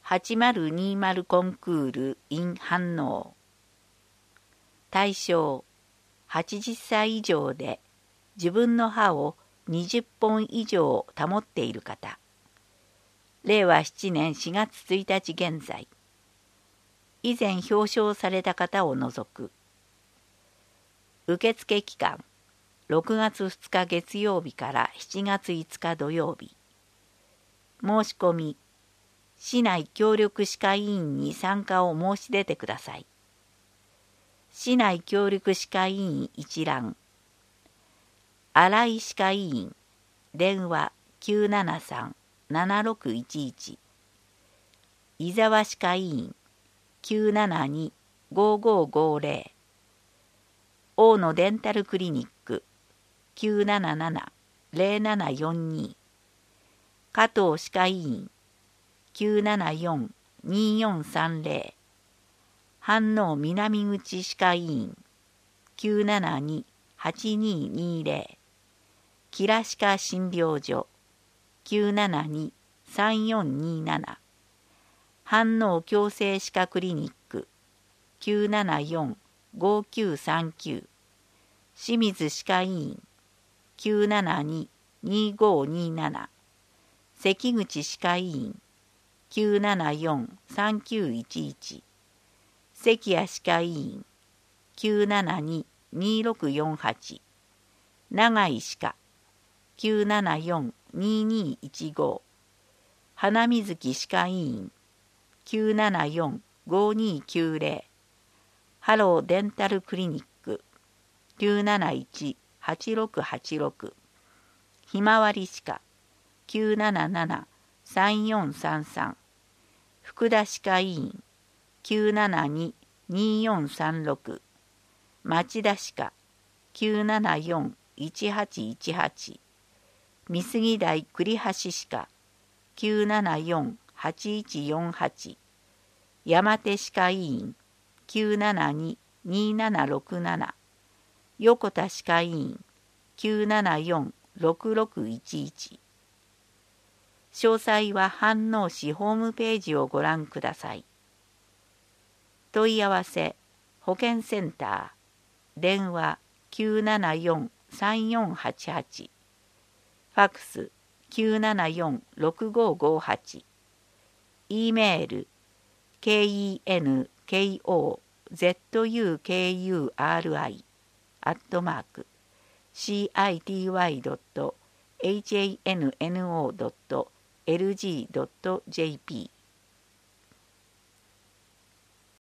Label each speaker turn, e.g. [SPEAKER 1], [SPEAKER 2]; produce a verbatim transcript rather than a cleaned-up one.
[SPEAKER 1] はちまるにじゅうコンクール in 反応。対象、はちじゅっさい以上で自分の歯をにじゅっぽん以上保っている方。れいわななねんしがつついたち現在。以前表彰された方を除く。受付期間、ろくがつふつか月曜日からしちがついつか土曜日。申し込み、市内協力歯科医院に参加を申し出てください。市内協力歯科医院一覧。新井歯科医院、電話きゅうななさん ななろくいちいち。伊沢歯科医院、きゅうななに ごごごぜろ。大野デンタルクリニック、きゅうななな ぜろななよんに。加藤歯科医院、きゅうななよん によんさんぜろ。飯能南口歯科医院、きゅうななに はちににぜろ。キラ歯科診療所、きゅうななに さんよんになな。飯能矯正歯科クリニック、きゅうななよん ごきゅうさんきゅう。清水歯科医院、きゅうななに にごになな。関口歯科医院、きゅうななよん さんきゅういちいち。関谷歯科医院、きゅうななに にろくよんはち。長井歯科、きゅうななよん ににいちご。花水木歯科医院、きゅうななよん ごにきゅうぜろ。ハローデンタルクリニック、きゅうなないち はちろくはちろく。ひまわり歯科、きゅうなななな さんよんさんさん。福田歯科医院、きゅうななに によんさんろく。町田歯科、きゅうななよん いちはちいちはち。美杉台栗橋歯科、きゅうななよん はちいちよんはち。山手歯科医院、きゅうななに にななろくなな。横田歯科医院、きゅうななよん ろくろくいちいち。詳細は飯能市ホームページをご覧ください。問い合わせ、保健センター、電話きゅうななよん さんよんはちはち。ファクスきゅうななよん ろくごごはち。E メール ケーイーエヌケーオーゼットユーケーユーアールアイ アットマーク シーアイティーワイドットエイチエーエヌエヌオードットエルジードットジェーピー